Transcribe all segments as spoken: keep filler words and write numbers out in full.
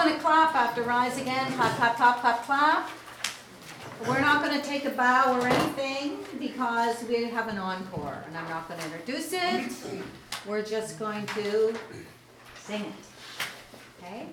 going to clap after Rise Again. Clap, clap, clap, clap, clap. We're not going to take a bow or anything because we have an encore, and I'm not going to introduce it. We're just going to sing it. Okay?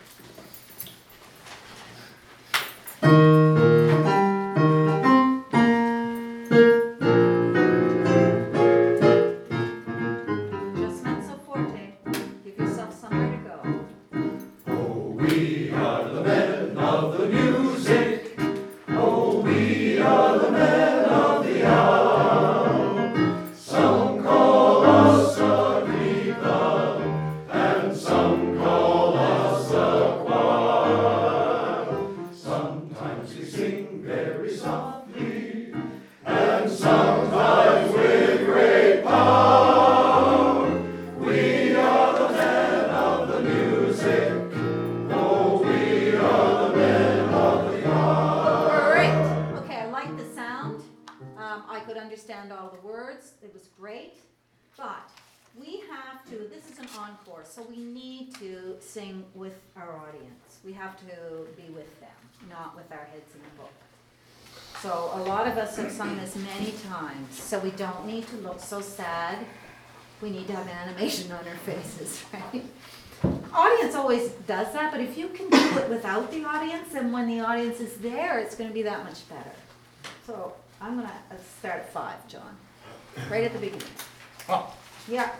Just not so forte. Give yourself somewhere to go. Oh, we are the men of the music. Oh, we are the men of the hour. Some call us a glee club, and some call us a choir. Sometimes we sing very softly, and sometimes with great power. We are the men of the music. Oh, we are the men of the hour. Great. Okay, I like the sound. Um, I could understand all the words. It was great. But we have to, this is an encore, so we need to sing with our audience. We have to be with them, not with our heads in the book. So a lot of us have sung this many times, so we don't need to look so sad. We need to have animation on our faces, right? Audience always does that, but if you can do it without the audience, and when the audience is there, it's going to be that much better. So I'm going to start at five, John, right at the beginning. Oh. Yeah.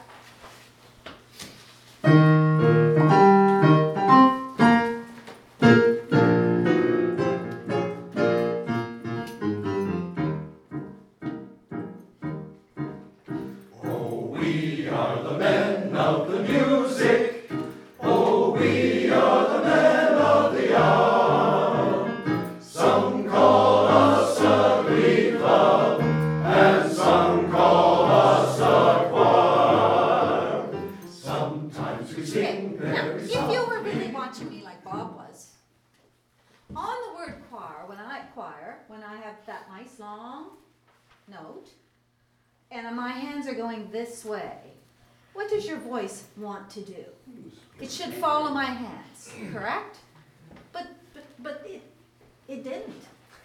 Oh, we are the men of the music. Oh, we are the men of the hour. Some call us a glee club, and some call us a choir. Sometimes we Okay, sing now, very if softly. you were really watching me like Bob was, on the word choir, when I choir, when I have that nice long note, and my hands are going this way, what does your voice want to do? It should follow my hands, correct? But but but it it didn't.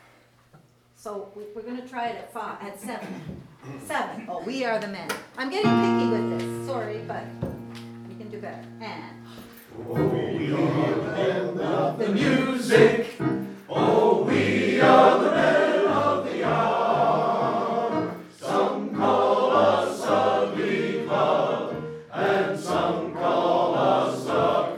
So we, we're going to try it at five, at seven, seven. Oh, we are the men. I'm getting picky with this. Sorry, but we can do better. And. Oh, we are the men of the music. Oh, we are the men of the hour. Some call us a glee club, and some call us a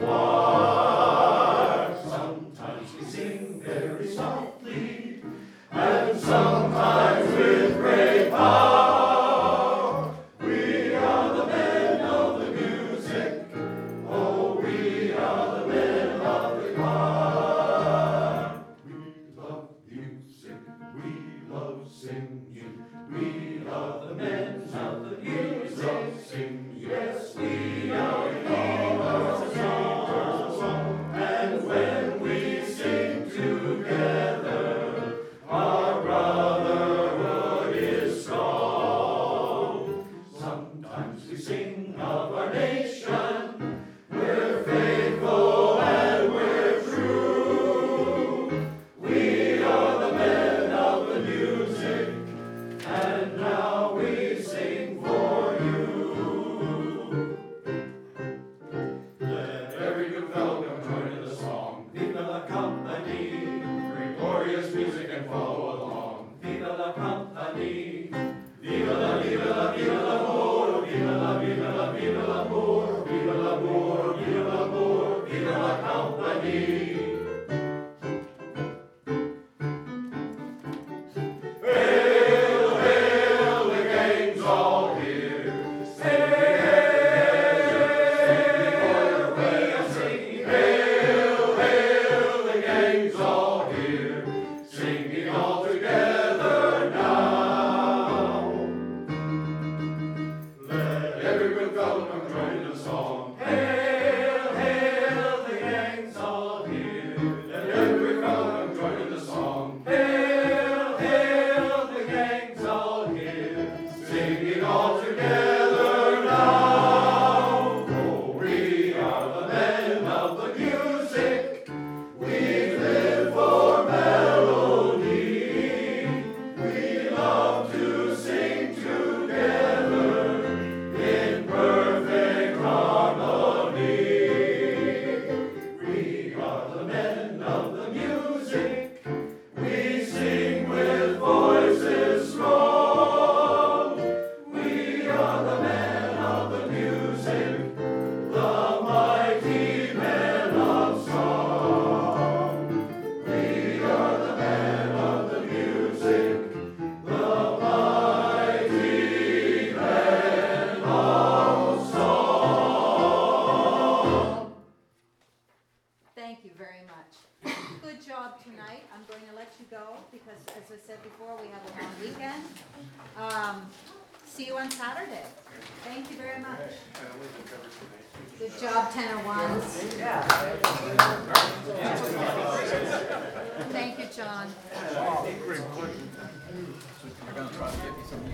choir. Sometimes we sing very softly, and sometimes with great power. We are the men of the music. Oh, we are the men of the choir. We love music, we love singing. We are the men of the music. Sing, yes, we are the singers. And when we sing together, our brotherhood is strong. Sometimes we sing of our nation. We're faithful and we're true. We are the men of the music, and now we sing for you. Let every good fellow come join in the song. Viva la compagnie, bring glorious music and follow along. Viva la compagnie, viva la, viva la, viva l'amour, viva la, viva la, viva l'amour, viva l'amour, viva l'amour, viva la compagnie. Hail, hail, the gang's all here. Hail, we are singing. Hail, hail, the gang's all here. Singing all together now. Let every good fellow come join in the song. Hail, hail, the gang's all here. Let every fellow come join in the song. Hail, hail, the gang's all here. Singing all together now. Oh, we are the men of the music. see you on Saturday. Thank you very much. Good job, ten oh ones. Thank you, John. They're gonna try to get me some